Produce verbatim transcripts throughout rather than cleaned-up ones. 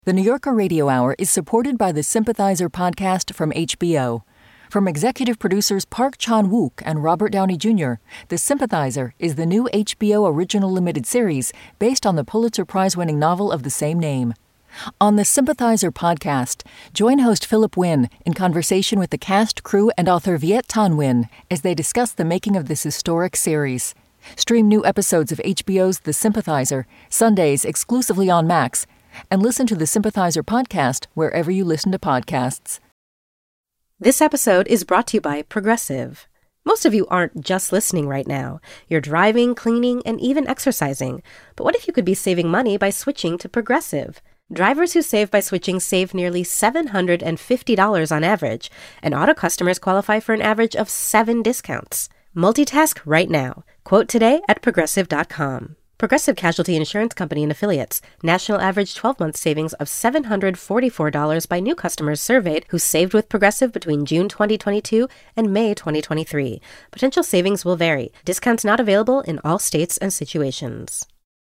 The New Yorker Radio Hour is supported by the Sympathizer podcast from H B O. From executive producers Park Chan-wook and Robert Downey Junior, The Sympathizer is the new H B O original limited series based on the Pulitzer Prize-winning novel of the same name. On the Sympathizer podcast, join host Philip Wynn in conversation with the cast, crew, and author Viet Thanh Nguyen as they discuss the making of this historic series. Stream new episodes of H B O's The Sympathizer, Sundays exclusively on Max, and listen to the Sympathizer podcast wherever you listen to podcasts. This episode is brought to you by Progressive. Most of you aren't just listening right now. You're driving, cleaning, and even exercising. But what if you could be saving money by switching to Progressive? Drivers who save by switching save nearly seven hundred fifty dollars on average, and auto customers qualify for an average of seven discounts. Multitask right now. Quote today at progressive dot com. Progressive Casualty Insurance Company and Affiliates. National average twelve-month savings of seven hundred forty-four dollars by new customers surveyed who saved with Progressive between June twenty twenty-two and May twenty twenty-three. Potential savings will vary. Discounts not available in all states and situations.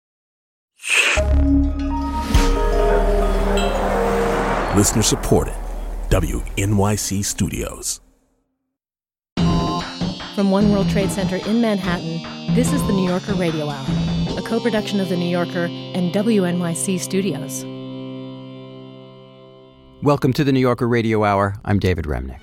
Listener supported. W N Y C Studios. From One World Trade Center in Manhattan, this is the New Yorker Radio Hour, a co-production of The New Yorker and W N Y C Studios. Welcome to the New Yorker Radio Hour. I'm David Remnick.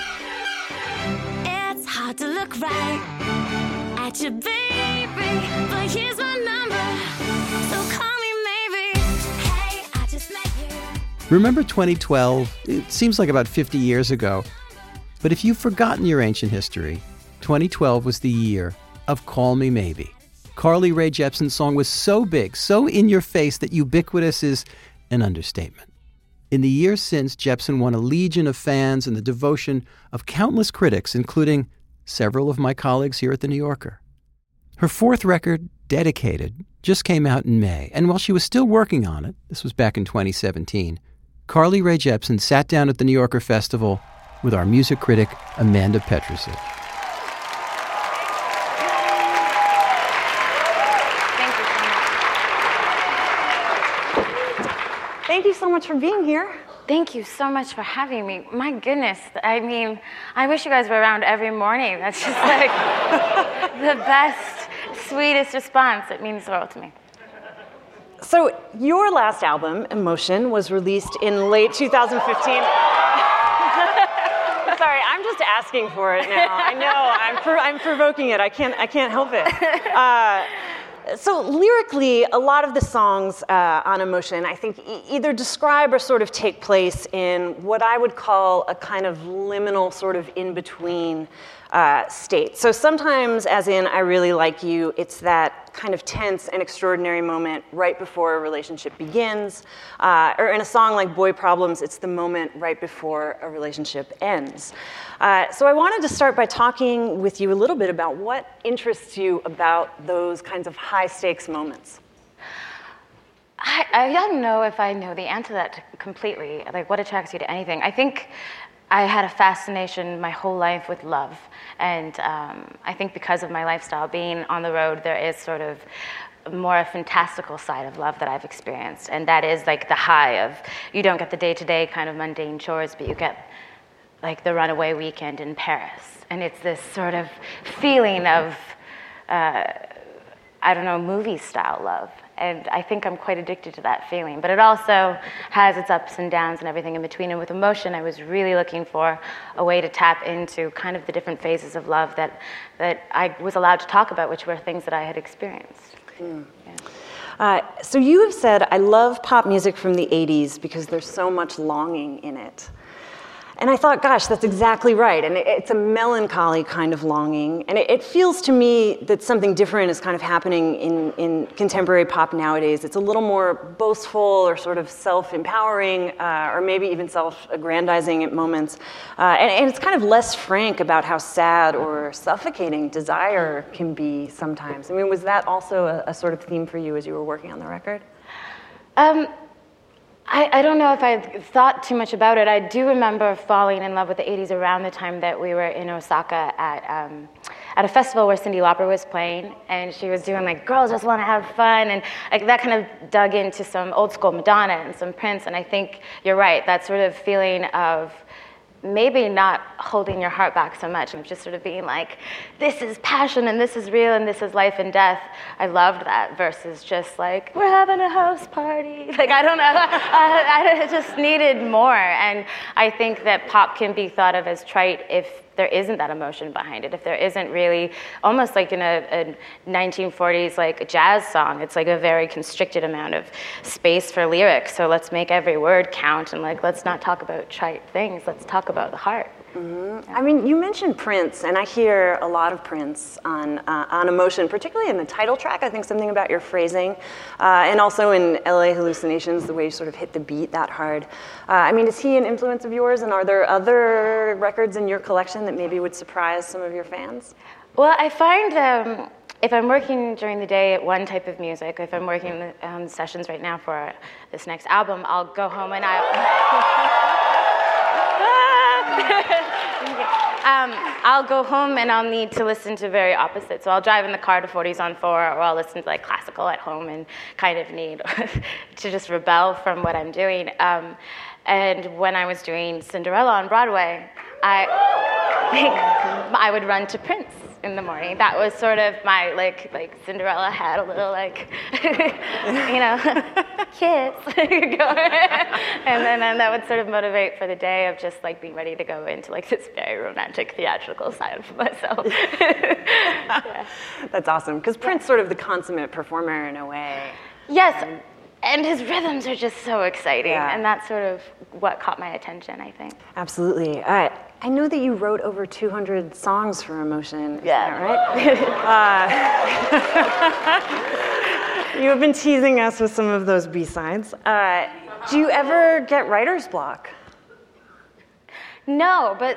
It's hard to look right at your baby, but here's my number, so call me maybe. Hey, I just met you. Remember twenty twelve? It seems like about fifty years ago. But if you've forgotten your ancient history, twenty twelve was the year of Call Me Maybe. Carly Rae Jepsen's song was so big, so in your face that ubiquitous is an understatement. In the years since, Jepsen won a legion of fans and the devotion of countless critics, including several of my colleagues here at The New Yorker. Her fourth record, Dedicated, just came out in May, and while she was still working on it, this was back in twenty seventeen, Carly Rae Jepsen sat down at the New Yorker Festival with our music critic, Amanda Petrusich. Thank you so much for being here. Thank you so much for having me. My goodness, I mean, I wish you guys were around every morning. That's just like the best, sweetest response. It means the world to me. So your last album, Emotion, was released in late two thousand fifteen. Sorry, I'm just asking for it now. I know, I'm pro- I'm provoking it. I can't I can't help it. Uh, So lyrically, a lot of the songs uh, on Emotion, I think, e- either describe or sort of take place in what I would call a kind of liminal sort of in-between uh, state. So sometimes, as in I Really Like You, it's that kind of tense and extraordinary moment right before a relationship begins. Uh, or in a song like Boy Problems, it's the moment right before a relationship ends. Uh, so I wanted to start by talking with you a little bit about what interests you about those kinds of high-stakes moments. I, I don't know if I know the answer to that completely, like what attracts you to anything. I think I had a fascination my whole life with love. And um, I think because of my lifestyle, being on the road, there is sort of more a fantastical side of love that I've experienced. And that is like the high of, you don't get the day-to-day kind of mundane chores, but you get like the runaway weekend in Paris. And it's this sort of feeling of, uh, I don't know, movie-style love. And I think I'm quite addicted to that feeling. But it also has its ups and downs and everything in between. And with Emotion, I was really looking for a way to tap into kind of the different phases of love that, that I was allowed to talk about, which were things that I had experienced. Mm. Yeah. Uh, so you have said, I love pop music from the eighties because there's so much longing in it. And I thought, gosh, that's exactly right. And it, it's a melancholy kind of longing. And it, it feels to me that something different is kind of happening in, in contemporary pop nowadays. It's a little more boastful or sort of self-empowering, uh, or maybe even self-aggrandizing at moments. Uh, and, and it's kind of less frank about how sad or suffocating desire can be sometimes. I mean, was that also a, a sort of theme for you as you were working on the record? Um. I, I don't know if I thought too much about it. I do remember falling in love with the eighties around the time that we were in Osaka at um, at a festival where Cyndi Lauper was playing, and she was doing like girls just want to have fun, and like that kind of dug into some old school Madonna and some Prince. And I think you're right, that sort of feeling of maybe not holding your heart back so much and just sort of being like, this is passion and this is real and this is life and death. I loved that versus just like, we're having a house party. Like, I don't know, I, I just needed more. And I think that pop can be thought of as trite if there isn't that emotion behind it, if there isn't really, almost like in a, a nineteen forties like jazz song, it's like a very constricted amount of space for lyrics. So let's make every word count, and like let's not talk about trite things, let's talk about the heart. Mm-hmm. I mean, you mentioned Prince, and I hear a lot of Prince on uh, on Emotion, particularly in the title track. I think something about your phrasing, uh, and also in L A Hallucinations, the way you sort of hit the beat that hard. Uh, I mean, is he an influence of yours, and are there other records in your collection that maybe would surprise some of your fans? Well, I find um, if I'm working during the day at one type of music, if I'm working um, sessions right now for this next album, I'll go home and I. um, I'll go home and I'll need to listen to very opposite. So I'll drive in the car to forties on four, or I'll listen to like classical at home and kind of need to just rebel from what I'm doing. Um, and when I was doing Cinderella on Broadway, I I would run to Prince in the morning. That was sort of my, like, like Cinderella had a little, like, you know, kiss. and then and that would sort of motivate for the day of just, like, being ready to go into, like, this very romantic, theatrical side of myself. Yeah. That's awesome, because Prince sort of the consummate performer in a way. Yes, and, and his rhythms are just so exciting, yeah. and that's sort of what caught my attention, I think. Absolutely. Uh, I know that you wrote over two hundred songs for Emotion. Is yeah. that right? uh, you have been teasing us with some of those B-sides. Uh, do you ever get writer's block? No, but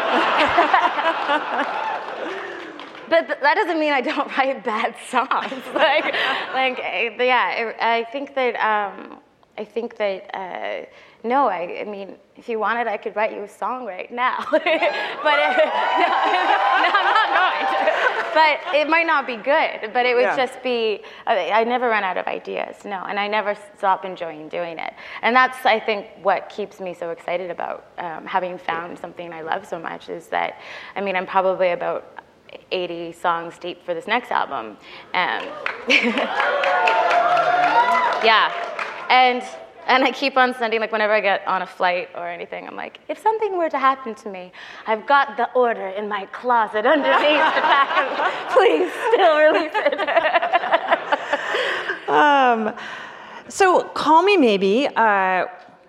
but th- that doesn't mean I don't write bad songs. like, like, yeah, I, I think that um, I think that. Uh, No, I, I mean, if you wanted, I could write you a song right now. but uh, no, no, I'm not going to. But it might not be good, but it would yeah. just be, I, I never run out of ideas, no, and I never stop enjoying doing it. And that's, I think, what keeps me so excited about um, having found something I love so much is that, I mean, I'm probably about eighty songs deep for this next album. And yeah, and... And I keep on sending, like, whenever I get on a flight or anything, I'm like, if something were to happen to me, I've got the order in my closet underneath the back. Please, still release it. um, so, Call Me Maybe uh,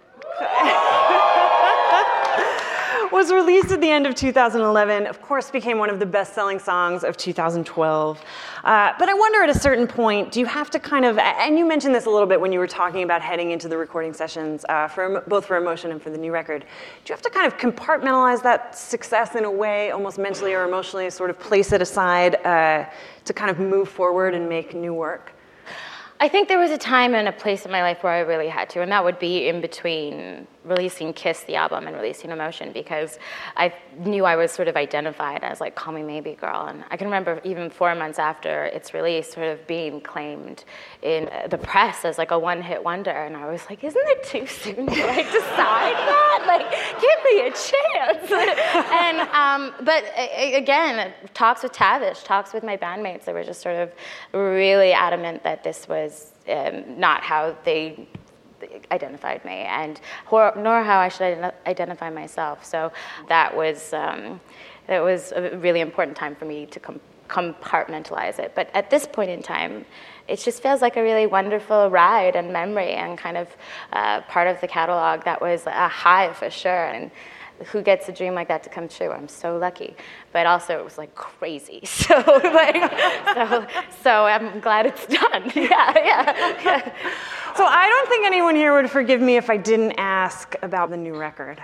was released at the end of two thousand eleven, of course became one of the best-selling songs of two thousand twelve. Uh, but I wonder at a certain point, do you have to kind of, and you mentioned this a little bit when you were talking about heading into the recording sessions, uh, for both for Emotion and for the new record, do you have to kind of compartmentalize that success in a way, almost mentally or emotionally, sort of place it aside uh, to kind of move forward and make new work? I think there was a time and a place in my life where I really had to, and that would be in between releasing Kiss, the album, and releasing Emotion, because I knew I was sort of identified as like, Call Me Maybe girl. And I can remember even four months after its release sort of being claimed in the press as like a one-hit wonder. And I was like, isn't it too soon to like decide that? Like, give me a chance. and, um, but again, talks with Tavish, talks with my bandmates, they were just sort of really adamant that this was um, not how they identified me, and nor how I should identify myself. So that was um, that was a really important time for me to com- compartmentalize it. But at this point in time, it just feels like a really wonderful ride and memory, and kind of uh, part of the catalog that was a high for sure. And who gets a dream like that to come true? I'm so lucky. But also it was like crazy. So like, so, so I'm glad it's done. Yeah, yeah, yeah. So I don't think anyone here would forgive me if I didn't ask about the new record.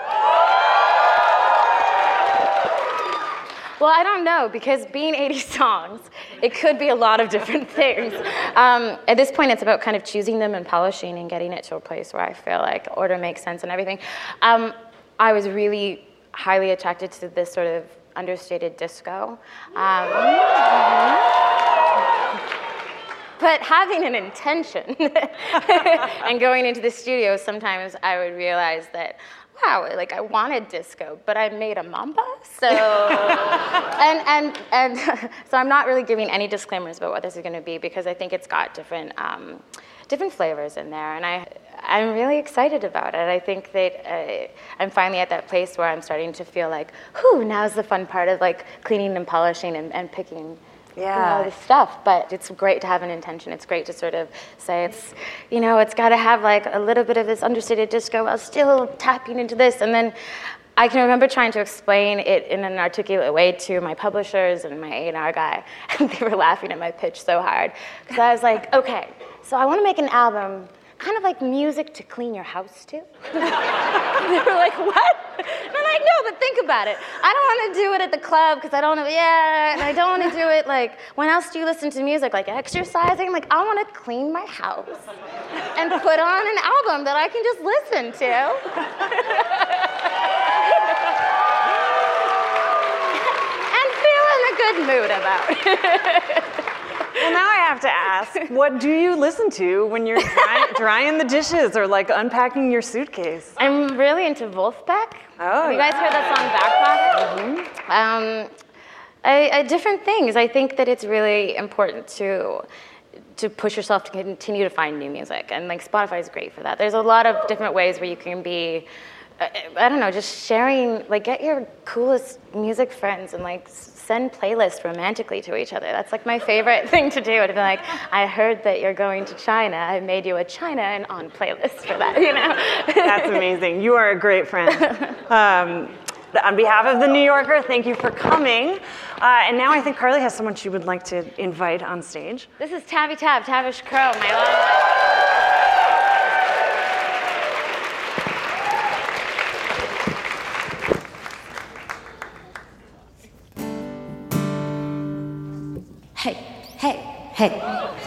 Well, I don't know, because being eighty songs, it could be a lot of different things. Um, at this point, it's about kind of choosing them and polishing and getting it to a place where I feel like order makes sense and everything. Um, I was really highly attracted to this sort of understated disco. Um, But having an intention and going into the studio, sometimes I would realize that, wow, like I wanted disco, but I made a mamba. So, and and and so I'm not really giving any disclaimers about what this is going to be because I think it's got different um, different flavors in there, and I I'm really excited about it. I think that uh, I'm finally at that place where I'm starting to feel like, whew, now's the fun part of like cleaning and polishing and, and picking. Yeah, all this stuff, but it's great to have an intention. It's great to sort of say it's, you know, it's got to have like a little bit of this understated disco while still tapping into this. And then I can remember trying to explain it in an articulate way to my publishers and my A and R guy, and they were laughing at my pitch so hard because I was like, okay, so I want to make an album kind of like music to clean your house to. They were like, what? And I'm like, no, but think about it. I don't want to do it at the club because I don't know, yeah, and I don't want to do it like, when else do you listen to music? Like exercising? Like, I want to clean my house and put on an album that I can just listen to. And feel in a good mood about it. Well, now I have to ask, what do you listen to when you're dry, drying the dishes or like unpacking your suitcase? I'm really into Wolfpack. Oh, have you guys heard that song Back Pocket? Mm-hmm. Um, I, I, different things. I think that it's really important to to push yourself to continue to find new music, and like Spotify is great for that. There's a lot of different ways where you can be. I don't know, just sharing, like get your coolest music friends and like send playlists romantically to each other. That's like my favorite thing to do. To be like, I heard that you're going to China. I made you a China and on playlist for that, you know? That's amazing. You are a great friend. Um, on behalf of The New Yorker, thank you for coming. Uh, and now I think Carly has someone she would like to invite on stage. This is Tabby Tab, Tavish Crow, my love. Hey, hey, hey.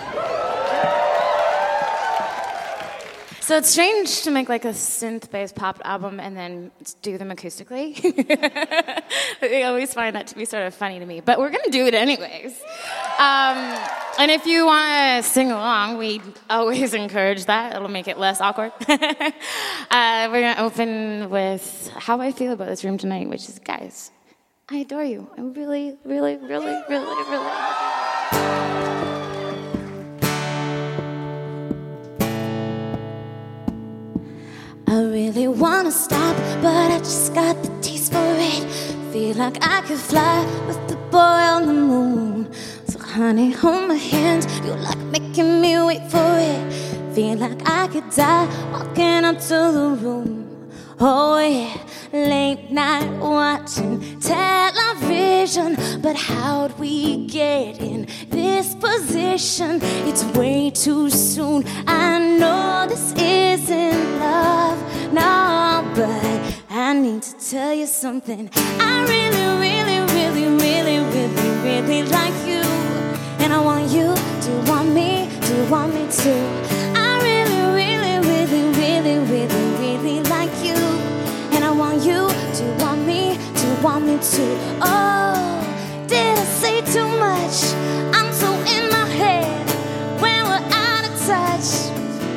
So it's strange to make like a synth-based pop album and then do them acoustically. I always find that to be sort of funny to me, but we're gonna do it anyways. Um, and if you wanna sing along, we always encourage that. It'll make it less awkward. uh, we're gonna open with how I feel about this room tonight, which is, guys, I adore you. I really, really, really, really, really love you. I really wanna stop, but I just got the taste for it. Feel like I could fly with the boy on the moon. So honey, hold my hand, you like making me wait for it. Feel like I could die walking up to the room. Oh yeah, late night watching television. But how'd we get in this position? It's way too soon. I know this isn't love, no, but I need to tell you something. I really, really, really, really, really, really like you. And I want you to want me, to want me too. I really, really, really, really, really, really like you. And I want you to want me, to want me too. Oh, did I say too much? I'm so in my head when we're out of touch.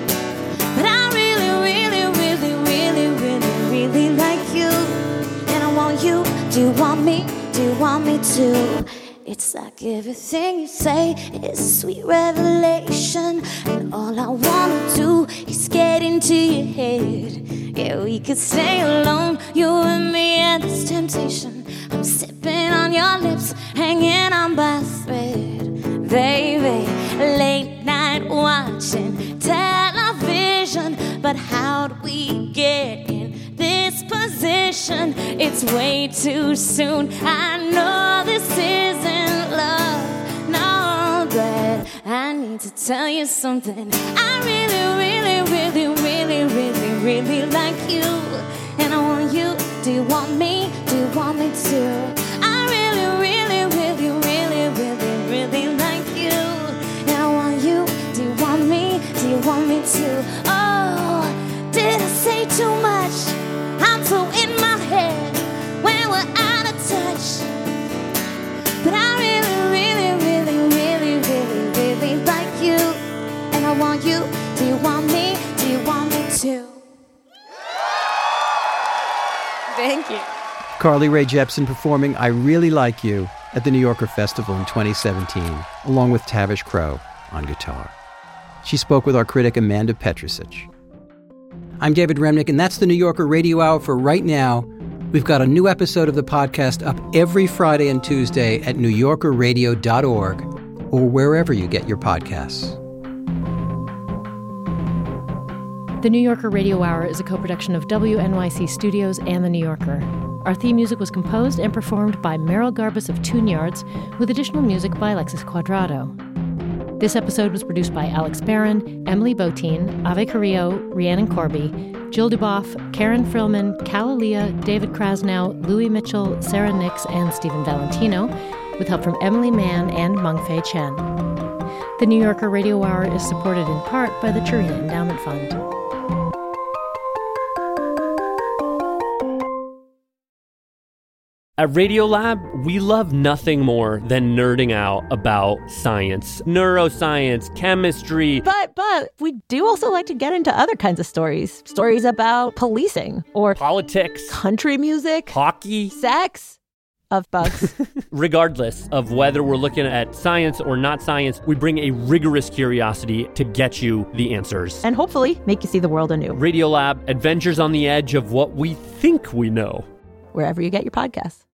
But I really, really, really, really, really, really like you. And I want you, do you want me, do you want me too? It's like everything you say is a sweet revelation. And all I wanna do is get into your head. Yeah, we could stay alone, you and me, and this temptation. I'm sipping on your lips, hanging on by a thread. Baby, late night watching television. But how'd we get in this position? It's way too soon. I know this isn't love, no, but I need to tell you something. I really, really, really, really, really, really like you. And I want you, do you want me, do you want me too? I really, really, really, really, really, really like you. And I want you, do you want me, do you want me too? Oh, did I say too much? I'm so in my head when we're out of touch. you? Do you want me? Do you want me to? Thank you. Carly Rae Jepsen performing I Really Like You at the New Yorker Festival in twenty seventeen, along with Tavish Crowe on guitar. She spoke with our critic Amanda Petrusich. I'm David Remnick, and that's the New Yorker Radio Hour for right now. We've got a new episode of the podcast up every Friday and Tuesday at new yorker radio dot org or wherever you get your podcasts. The New Yorker Radio Hour is a co-production of W N Y C Studios and The New Yorker. Our theme music was composed and performed by Merrill Garbus of Tune Yards, with additional music by Alexis Cuadrado. This episode was produced by Alex Barron, Emily Botein, Ave Carrillo, Rhiannon Corby, Jill Duboff, Karen Frillman, Calalia, David Krasnow, Louis Mitchell, Sarah Nix, and Stephen Valentino, with help from Emily Mann and Mengfei Chen. The New Yorker Radio Hour is supported in part by the Churina Endowment Fund. At Radiolab, we love nothing more than nerding out about science, neuroscience, chemistry. But, but, we do also like to get into other kinds of stories. Stories about policing or politics, country music, hockey, sex, of bugs. Regardless of whether we're looking at science or not science, we bring a rigorous curiosity to get you the answers. And hopefully make you see the world anew. Radiolab, adventures on the edge of what we think we know. Wherever you get your podcasts.